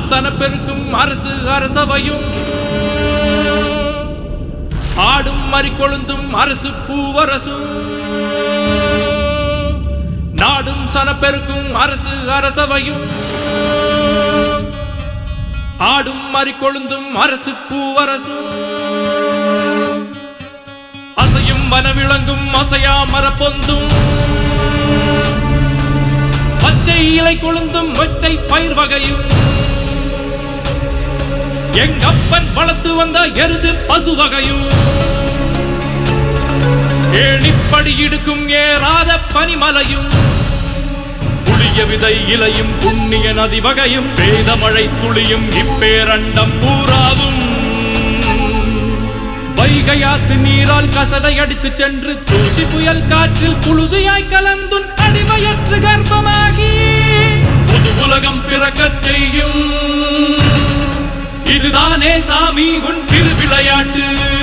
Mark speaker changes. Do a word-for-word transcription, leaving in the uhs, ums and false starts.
Speaker 1: சனப்பெருக்கும் அரசு அரசவையும் ஆடும் மறிக்கொழுந்தும் அரசு பூவரசும் நாடும் சனப்பெருக்கும் அரசு அரசவையும் ஆடும் மறிக்கொழுந்தும் அரசு பூவரசும் அசையும் வனவிளங்கும் அசையா மரப்பொந்தும் பச்சை இலை கொழுந்தும் மொச்சை பயிர் வகையும் எங்கப்பன் வளர்த்து வந்த எருது பசு வகையும் ஏணிப்படி இடுக்கும் ஏறாத பனிமலையும் புளிய விதை இலையும் புண்ணிய நதி வகையும் வேத மழை துளியும் இப்பேரண்டம் பூராவும் வைகையாத்து நீரால் கசடை அடித்து சென்று தூசி புயல் காற்றில் புழுதியாய் கலந்துன் அடிவயற்று கர்ப்பமாகி புது உலகம் பிறக்கச் செய்யும் இதுதானே சாமி உன் திருவிளையாட்டு.